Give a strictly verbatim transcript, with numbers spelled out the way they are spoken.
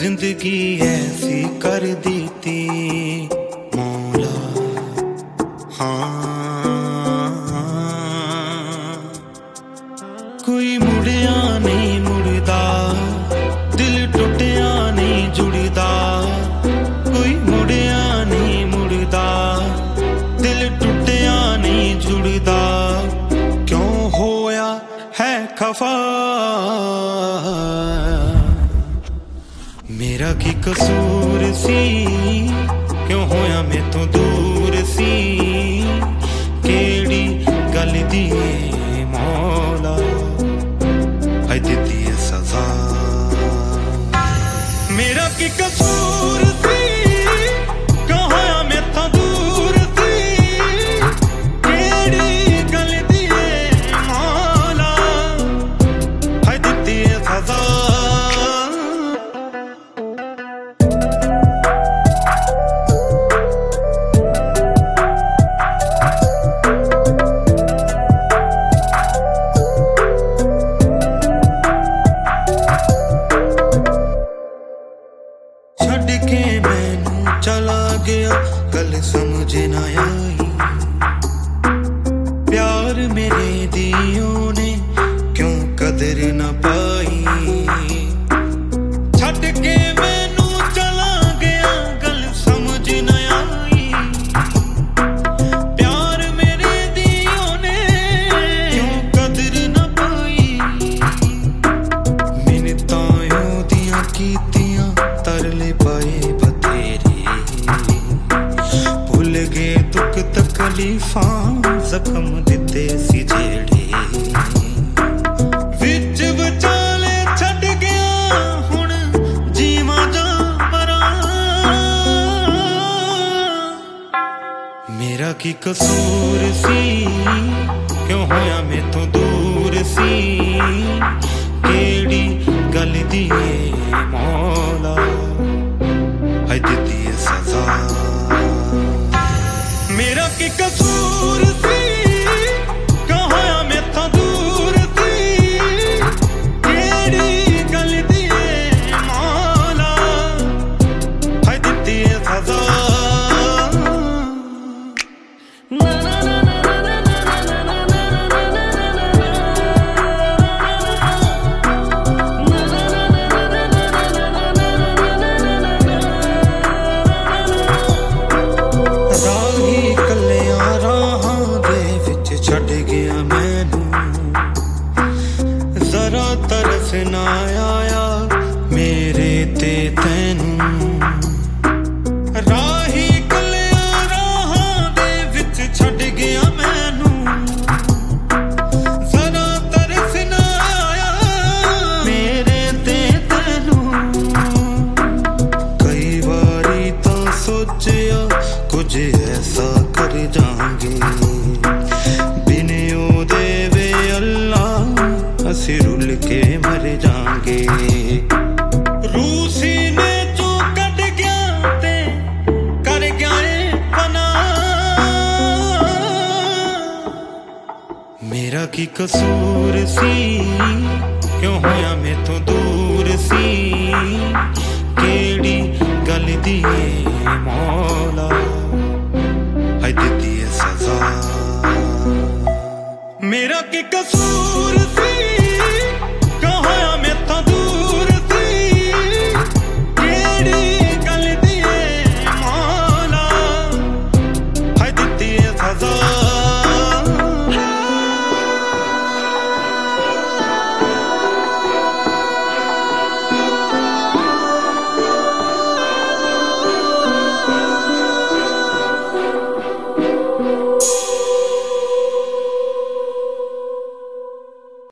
जिंदगी ऐसी कर देती मौला। हाँ, कोई मुड़िया नहीं मुड़दा, दिल टुटिया नहीं जुड़दा। कोई मुड़िया नहीं मुड़दा, दिल टुटिया नहीं जुड़दा। क्यों होया है खफा, मेरा की कसूर सी, क्यों होया मैं तो दूर सी। केड़ी गल दी मौला, है दिती है सजा। मेरा की कसूर सी, क्यों होया मैं तो दूर सी। केड़ी गल दी मौला, है दिती है सजा। चला गया गल समझ न आई, प्यार मेरे दियों ने क्यों कदर न पाई। छड़ के मैनू चला गया गल समझ न आई, प्यार मेरे दियों ने क्यों कदर न पाई। मिन्नतां ओदियां कीतियां तरले पाए गए दुख तकलीफा जख्म दिते सी जेड़े। विच विचाले छड़ गया हुण जीवा जा मरा। मेरा की कसूर सी, क्यों होया मैं तो दूर सी। केड़ी गल दी मौला, है दिती है सजा। मेरा की कसूर सी, क्यों होया मैं तो दूर सी। केड़ी गल दी मौला, है दिती है सजा। जरा तरस ना आया मेरे ते तैनू। राही कलिया राहां दे विच छड़ गया मैनू। जरा तरस ना आया मेरे ते तैनू। कई बारी तो सोचिया कुछ ऐसा कर जाएंगे, असी रुल के मर जाएंगे। रूसी ने जो कट गया ते कर गया पना। मेरा की कसूर सी, क्यों होया मैं तो दूर सी।